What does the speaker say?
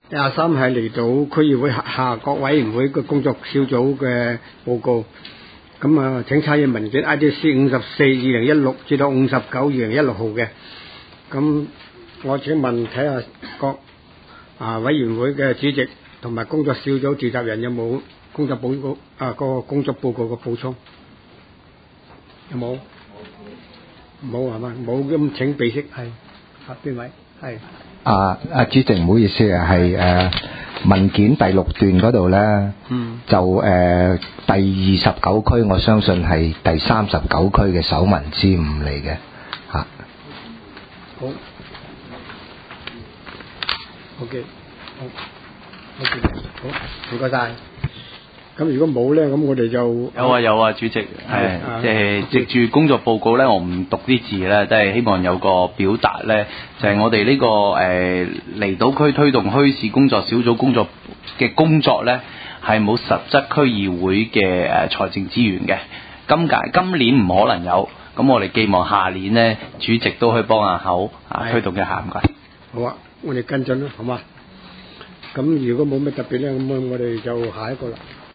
23係嚟到區議會下各委員會嘅工作小組嘅報告。咁啊，請參閱文件 IDC 54/2016至到59/2016號嘅。咁我請問睇下各委員會嘅主席同埋工作小組召集人有冇工作報告個工作報告嘅補充？有冇？冇係嘛？冇，咁請備悉。係邊位？係主席唔好意思啊，係文件第6段嗰度咧，就第29區，我相信係第39區嘅首文之誤嚟嘅嚇。 好 ，OK， 好，好，唔該晒。咁如果冇咧，咁我哋就有啊，主席係即係藉住工作報告咧，我唔讀啲字咧，都係希望有個表達咧，就係我哋呢個離島區推動墟市工作小組工作嘅工作咧，係冇實質區議會嘅財政資源嘅。今年唔可能有，咁我哋寄望下年咧，主席都可以幫下口推動一下，唔該。 好啊，我哋跟進啦，好嘛？咁如果冇咩特別咧，咁我哋就下一個啦。